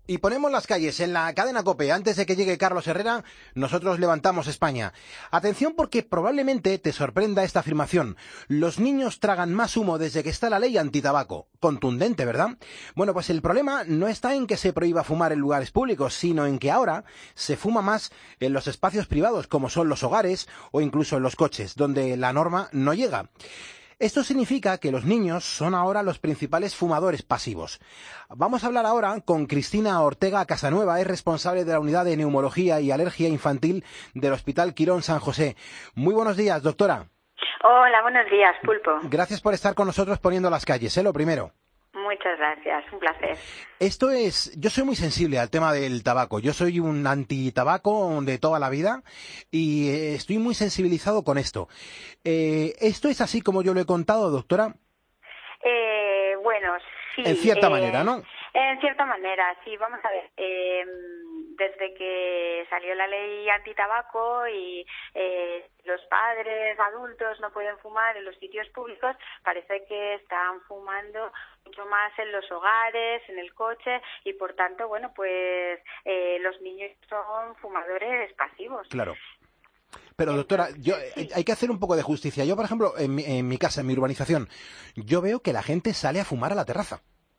Y ponemos las calles en la cadena COPE. Antes de que llegue Carlos Herrera, nosotros levantamos España. Atención porque probablemente te sorprenda esta afirmación. Los niños tragan más humo desde que está la ley antitabaco. Contundente, ¿verdad? Bueno, pues el problema no está en que se prohíba fumar en lugares públicos, sino en que ahora se fuma más en los espacios privados, como son los hogares o incluso en los coches, donde la norma no llega. Esto significa que los niños son ahora los principales fumadores pasivos. Vamos a hablar ahora con Cristina Ortega Casanueva, es responsable de la Unidad de Neumología y Alergia Infantil del Hospital Quirón San José. Muy buenos días, doctora. Hola, buenos días, Pulpo. Gracias por estar con nosotros poniendo las calles, lo primero. Muchas gracias, un placer. Yo soy muy sensible al tema del tabaco. Yo soy un antitabaco de toda la vida y estoy muy sensibilizado con esto. ¿Esto es así como yo lo he contado, doctora? Bueno, sí. En cierta manera, ¿no? En cierta manera, sí. Vamos a ver. Desde que salió la ley antitabaco y los padres adultos no pueden fumar en los sitios públicos, parece que están fumando mucho más en los hogares, en el coche y por tanto, bueno, pues los niños son fumadores pasivos. Claro. Pero doctora, hay que hacer un poco de justicia. Yo, por ejemplo, en mi casa, en mi urbanización, yo veo que la gente sale a fumar a la terraza.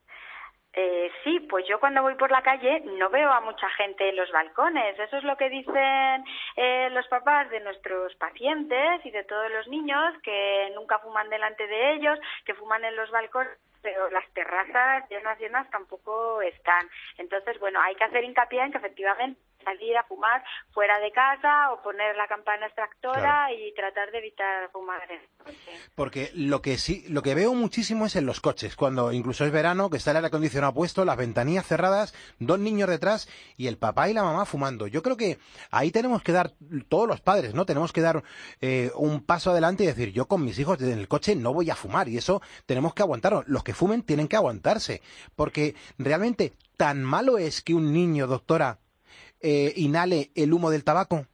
Sí, pues yo cuando voy por la calle no veo a mucha gente en los balcones. Eso es lo que dicen los papás de nuestros pacientes y de todos los niños, que nunca fuman delante de ellos, que fuman en los balcones, pero las terrazas llenas tampoco están. Entonces, bueno, hay que hacer hincapié en que efectivamente salir a fumar fuera de casa o poner la campana extractora, claro, y tratar de evitar fumar en el coche. Porque lo que veo muchísimo es en los coches, cuando incluso es verano, que está el aire acondicionado puesto, las ventanillas cerradas, dos niños detrás y el papá y la mamá fumando. Yo creo que ahí tenemos que dar, todos los padres, ¿no? Tenemos que dar un paso adelante y decir, yo con mis hijos en el coche no voy a fumar, y eso tenemos que aguantarlo. Los que fumen tienen que aguantarse, porque realmente tan malo es que un niño, doctora, inhale el humo del tabaco.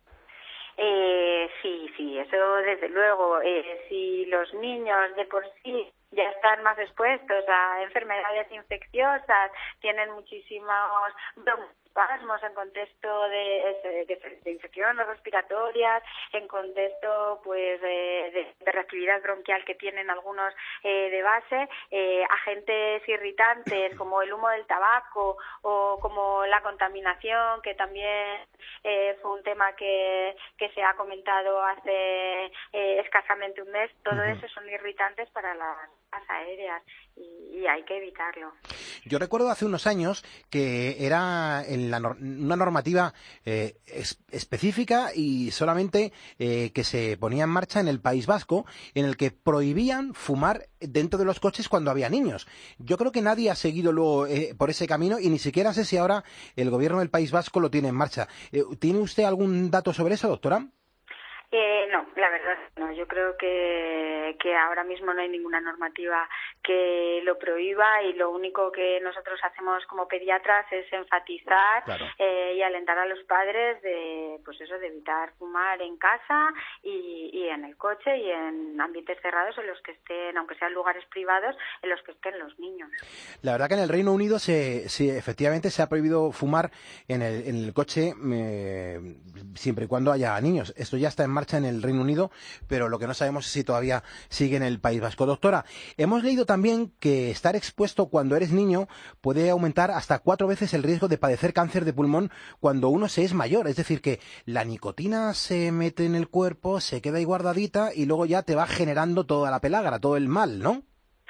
Sí, eso desde luego. Si los niños de por sí ya están más expuestos a enfermedades infecciosas, tienen muchísimos broncoespasmos en contexto de infecciones respiratorias, en contexto pues de reactividad bronquial que tienen algunos de base, agentes irritantes como el humo del tabaco o como la contaminación, que también fue un tema que se ha comentado hace escasamente un mes. Todo eso son irritantes para las aéreas y hay que evitarlo. Yo recuerdo hace unos años que era una normativa específica y solamente que se ponía en marcha en el País Vasco, en el que prohibían fumar dentro de los coches cuando había niños. Yo creo que nadie ha seguido luego por ese camino y ni siquiera sé si ahora el gobierno del País Vasco lo tiene en marcha. ¿Tiene usted algún dato sobre eso, doctora? No, la verdad no. Yo creo que ahora mismo no hay ninguna normativa que lo prohíba y lo único que nosotros hacemos como pediatras es enfatizar, claro, y alentar a los padres de evitar fumar en casa y en el coche y en ambientes cerrados en los que estén, aunque sean lugares privados, en los que estén los niños. La verdad que en el Reino Unido efectivamente se ha prohibido fumar en el coche siempre y cuando haya niños. Esto ya está en marcha en el Reino Unido, pero lo que no sabemos es si todavía sigue en el País Vasco. Doctora, hemos leído también que estar expuesto cuando eres niño puede aumentar hasta 4 veces el riesgo de padecer cáncer de pulmón cuando uno se es mayor. Es decir, que la nicotina se mete en el cuerpo, se queda ahí guardadita y luego ya te va generando toda la pelagra, todo el mal, ¿no?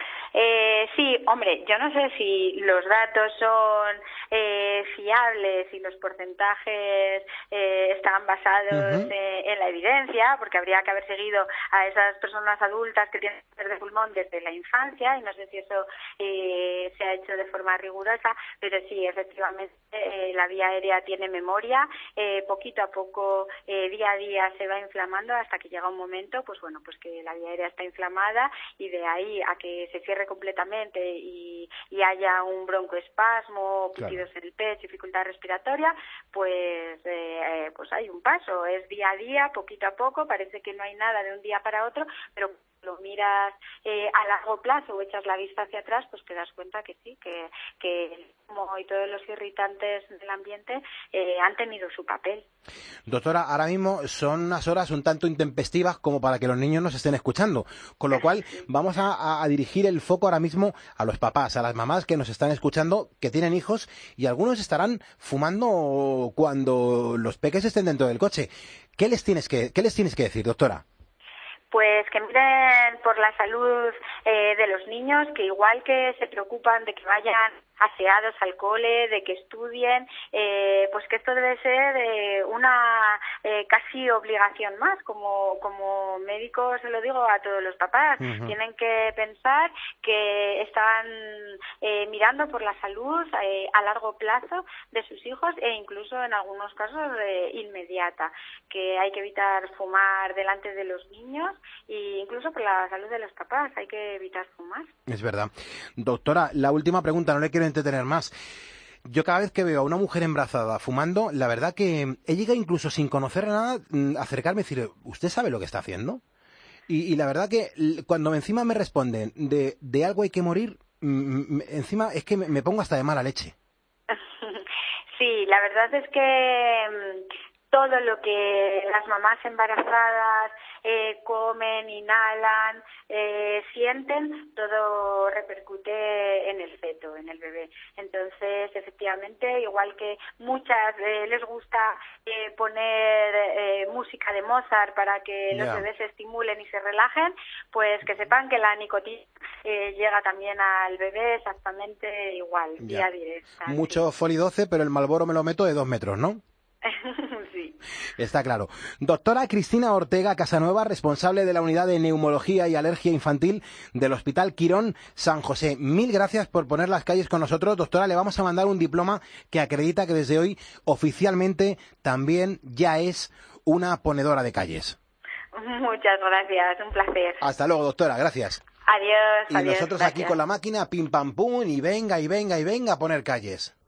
Sí, hombre, yo no sé si los datos son fiables y los porcentajes están basados en la evidencia, porque habría que haber seguido a esas personas adultas que tienen cáncer de pulmón desde la infancia y no sé si eso se ha hecho de forma rigurosa, pero sí, efectivamente la vía aérea tiene memoria, poquito a poco, día a día se va inflamando hasta que llega un momento, pues que la vía aérea está inflamada y de ahí a que se cierre completamente y haya un broncoespasmo, pitidos en el pecho, dificultad respiratoria, pues hay un paso, es día a día, poquito a poco, parece que no hay nada de un día para otro, pero lo miras a largo plazo o echas la vista hacia atrás, pues te das cuenta que sí, que el humo y todos los irritantes del ambiente han tenido su papel. Doctora, ahora mismo son unas horas un tanto intempestivas como para que los niños nos estén escuchando, con lo cual vamos a dirigir el foco ahora mismo a los papás, a las mamás que nos están escuchando, que tienen hijos y algunos estarán fumando cuando los peques estén dentro del coche. ¿Qué les tienes que decir, doctora? Pues que miren por la salud de los niños, que igual que se preocupan de que vayan aseados al cole, de que estudien, pues que esto debe ser una casi obligación más. Como médico se lo digo a todos los papás, tienen que pensar que están mirando por la salud a largo plazo de sus hijos e incluso en algunos casos inmediata, que hay que evitar fumar delante de los niños e incluso por la salud de los papás hay que evitar fumar. Es verdad. Doctora, la última pregunta, no le quiero entretener más. Yo cada vez que veo a una mujer embarazada fumando, la verdad que he llegado incluso sin conocer nada, acercarme y decir, ¿usted sabe lo que está haciendo? Y la verdad que cuando encima me responden de algo hay que morir, encima es que me pongo hasta de mala leche. Sí, la verdad es que todo lo que las mamás embarazadas comen, inhalan, sienten, todo repercute en el feto, en el bebé. Entonces, efectivamente, igual que muchas les gusta poner música de Mozart para que los bebés se estimulen y se relajen, pues que sepan que la nicotina llega también al bebé exactamente igual, vía directa. Mucho Foli 12, pero el Marlboro me lo meto de 2 metros, ¿no? Sí. Está claro. Doctora Cristina Ortega Casanueva, responsable de la Unidad de Neumología y Alergia Infantil del Hospital Quirón San José. Mil gracias por poner las calles con nosotros. Doctora, le vamos a mandar un diploma que acredita que desde hoy oficialmente también ya es una ponedora de calles. Muchas gracias, un placer. Hasta luego, doctora, gracias. Adiós. Y nosotros aquí con la máquina, pim pam pum, y venga a poner calles.